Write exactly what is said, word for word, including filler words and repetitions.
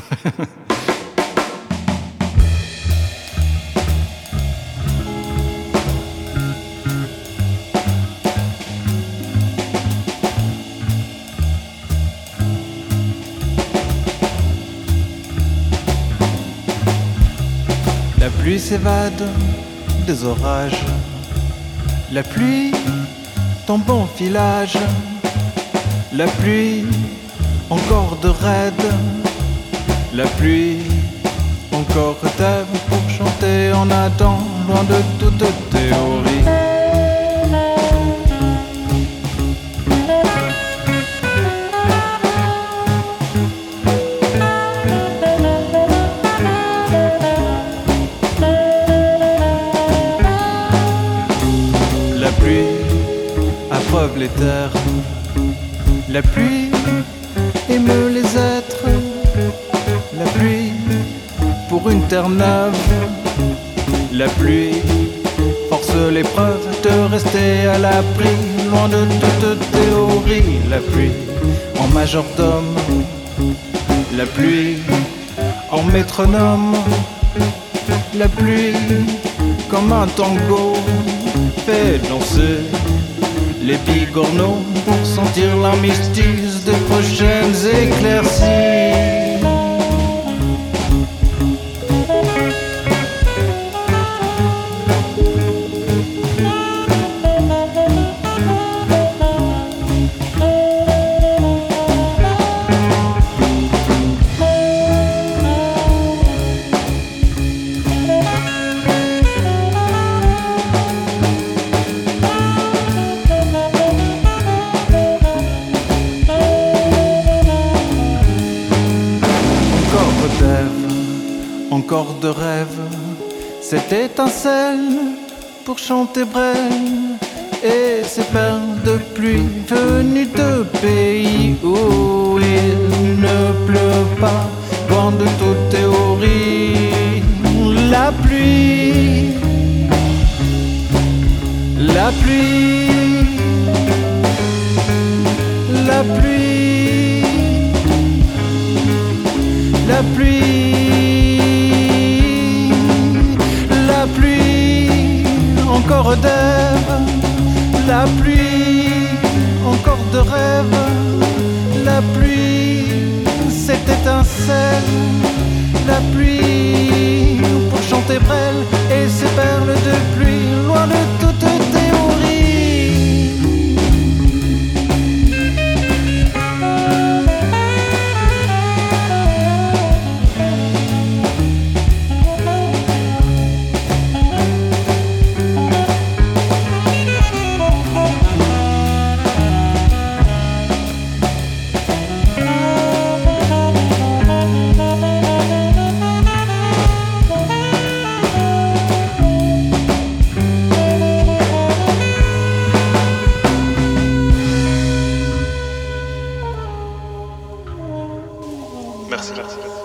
La pluie s'évade des orages, la pluie tombe en filage, la pluie encore de raide, la pluie encore rêve pour chanter en Adam, loin de toute théorie. La pluie approuve les terres, la pluie émeut les êtres, la pluie pour une terre neuve, la pluie force l'épreuve de rester à l'abri, loin de toute théorie. La pluie en majordome, la pluie en métronome, la pluie comme un tango fait danser les bigorneaux pour sentir l'armistice des prochaines éclaircies. Encore de rêve, cette étincelle pour chanter Brel et ces perles de pluie venues de pays où il ne pleut pas, loin de toute théorie. La pluie, la pluie, la pluie, la pluie. La pluie, encore d'Ève, la pluie, encore de rêve, la pluie, cette étincelle, la pluie, pour chanter Brel et ses perles de pluie, loin de toute théorie. Merci. Merci.